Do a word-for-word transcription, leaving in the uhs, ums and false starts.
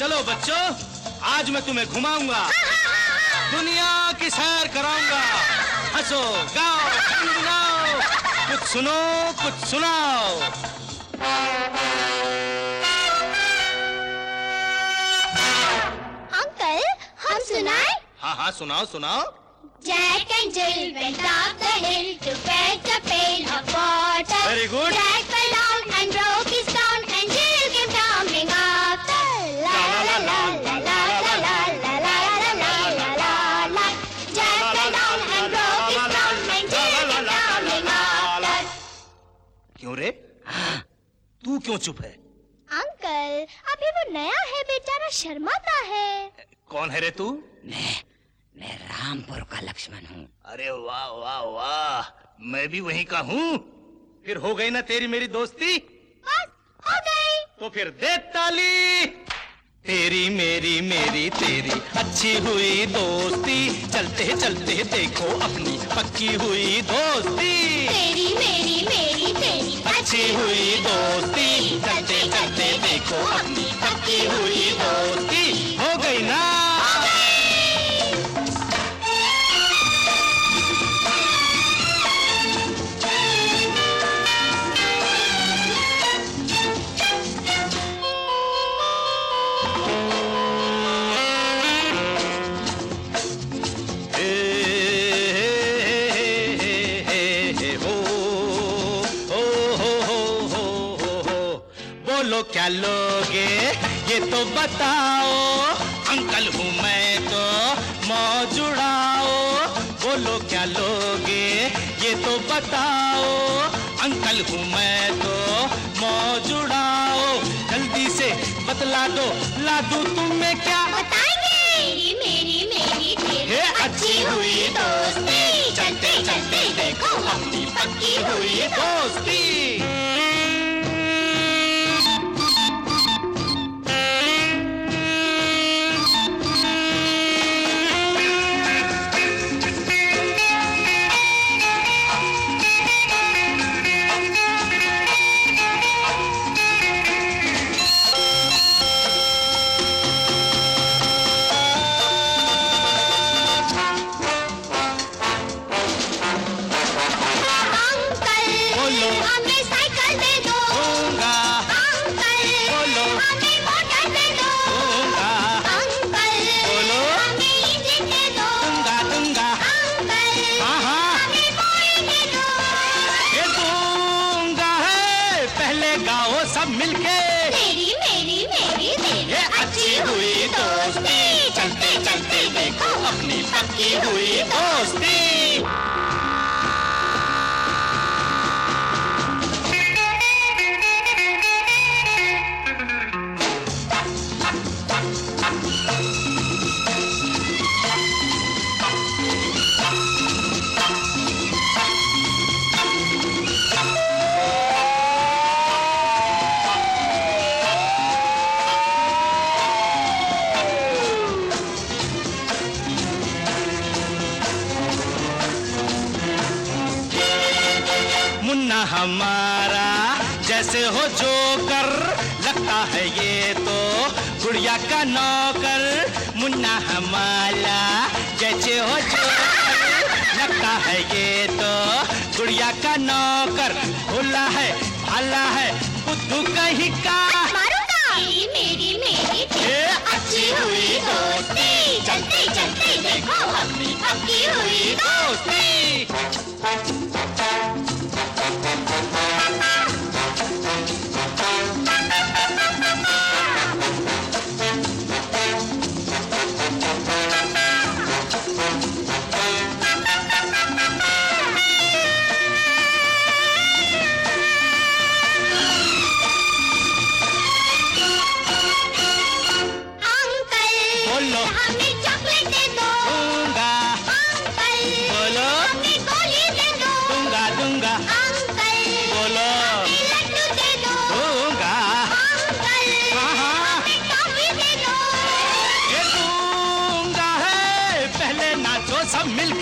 चलो बच्चों, आज मैं तुम्हें घुमाऊंगा, दुनिया की सैर कराऊंगा। हंसो, गाओ, गुनगुनाओ, कुछ सुनो, कुछ सुनाओ। अंकल, हम सुनाए? हाँ हाँ सुनाओ सुनाओ। Jack and Jill went up the hill to fetch a pail of water. Very good. Jack fell down and broke his crown, and Jill came tumbling after. La la la la la la la la la la la la la la. Jack fell down and broke his crown, and Jill came tumbling after. क्यों रे? तू क्यों चुप है? Uncle, अभी वो नया है, बेचारा शर्माता है। कौन है रे तू? मैं मैं रामपुर का लक्ष्मण हूँ। अरे वाह वाह वाह, मैं भी वहीं का हूँ। फिर हो गई ना तेरी मेरी दोस्ती? बस हो गई। तो फिर दे ताली। तेरी मेरी मेरी तेरी अच्छी हुई दोस्ती, चलते चलते देखो अपनी पक्की हुई दोस्ती। तेरी मेरी मेरी तेरी अच्छी हुई दोस्ती, चलते चलते देखो अपनी पक्की हुई दोस्ती। हो गई ना? क्या लोगे ये तो बताओ, अंकल हूँ मैं तो मौज उड़ाओ। बोलो क्या लोगे ये तो बताओ, अंकल हूँ मैं तो मौज उड़ाओ। जल्दी से बतला दो, ला दूं तुम्हें क्या? बताएंगे। मेरी मेरी मेरी तेरी ये अच्छी हुई दोस्ती, चलते चलते देखो अपनी पक्की हुई दोस्ती। सब मिलके तेरी मेरी मेरी तेरी अच्छी हुई दोस्ती, चलते चलते देखो अपनी पक्की हुई दोस्ती। हमारा जैसे हो जोकर, लगता है ये तो गुड़िया का नौकर। मुन्ना हमारा जैसे हो जोकर, लगता है ये तो गुड़िया का नौकर। भोला है भाला है बुद्धू कहीं का, मारूंगा। मेरी मेरी तेरी अच्छी हुई दोस्ती, चलते चलते देखो अपनी पक्की हुई दोस्ती। हमें चॉकलेट दे दो। दूंगा। अंकल। बोलो। हमें गोली दे दो। दूंगा दूंगा। अंकल। बोलो। हमें लड्डू दे दो। दूंगा। अंकल। हाँ हाँ। हमें टॉफी दे दो। ये दूंगा है, पहले नाचो सब मिलकर।